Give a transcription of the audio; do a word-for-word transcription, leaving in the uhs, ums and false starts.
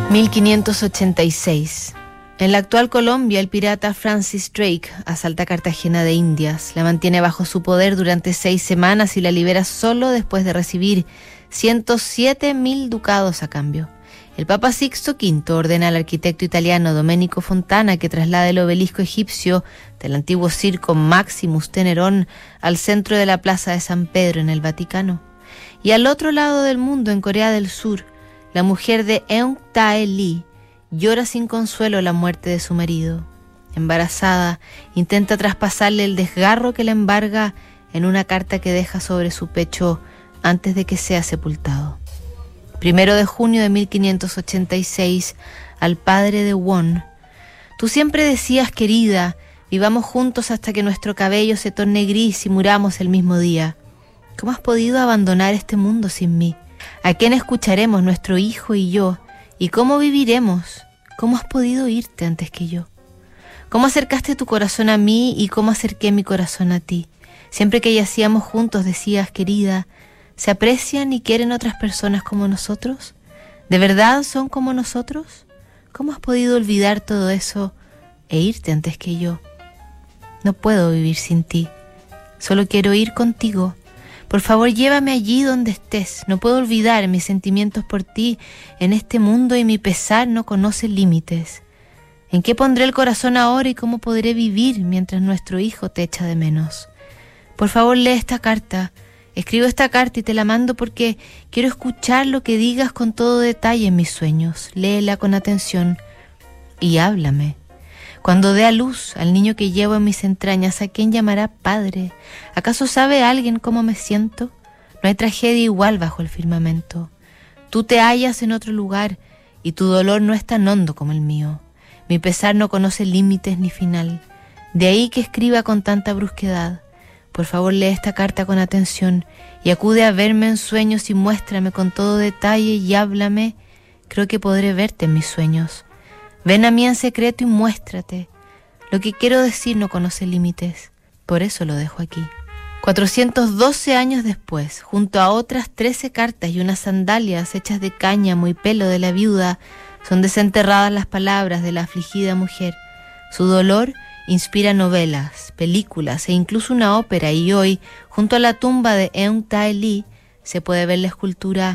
mil quinientos ochenta y seis. En la actual Colombia, el pirata Francis Drake asalta Cartagena de Indias, la mantiene bajo su poder durante seis semanas y la libera solo después de recibir ciento siete mil ducados a cambio. El Papa Sixto quinto ordena al arquitecto italiano Domenico Fontana que traslade el obelisco egipcio del antiguo circo Maximus Tenerón al centro de la plaza de San Pedro en el Vaticano. Y al otro lado del mundo, en Corea del Sur, la mujer de Eun Tae Lee llora sin consuelo la muerte de su marido. Embarazada, intenta traspasarle el desgarro que la embarga en una carta que deja sobre su pecho antes de que sea sepultado. Primero de junio de mil quinientos ochenta y seis, al padre de Won. Tú siempre decías, querida, vivamos juntos hasta que nuestro cabello se torne gris y muramos el mismo día. ¿Cómo has podido abandonar este mundo sin mí? ¿A quién escucharemos, nuestro hijo y yo? ¿Y cómo viviremos? ¿Cómo has podido irte antes que yo? ¿Cómo acercaste tu corazón a mí y cómo acerqué mi corazón a ti? Siempre que yacíamos juntos decías, querida, ¿se aprecian y quieren otras personas como nosotros? ¿De verdad son como nosotros? ¿Cómo has podido olvidar todo eso e irte antes que yo? No puedo vivir sin ti. Solo quiero ir contigo. Por favor, llévame allí donde estés. No puedo olvidar mis sentimientos por ti en este mundo y mi pesar no conoce límites. ¿En qué pondré el corazón ahora y cómo podré vivir mientras nuestro hijo te echa de menos? Por favor, lee esta carta. Escribo esta carta y te la mando porque quiero escuchar lo que digas con todo detalle en mis sueños. Léela con atención y háblame. Cuando dé a luz al niño que llevo en mis entrañas, ¿a quién llamará padre? ¿Acaso sabe alguien cómo me siento? No hay tragedia igual bajo el firmamento. Tú te hallas en otro lugar y tu dolor no es tan hondo como el mío. Mi pesar no conoce límites ni final. De ahí que escriba con tanta brusquedad. Por favor, lee esta carta con atención y acude a verme en sueños y muéstrame con todo detalle y háblame. Creo que podré verte en mis sueños. Ven a mí en secreto y muéstrate. Lo que quiero decir no conoce límites, por eso lo dejo aquí. cuatrocientos doce años después, junto a otras trece cartas y unas sandalias hechas de cáñamo y pelo de la viuda, son desenterradas las palabras de la afligida mujer. Su dolor inspira novelas, películas e incluso una ópera, y hoy, junto a la tumba de Eun Tae Lee, se puede ver la escultura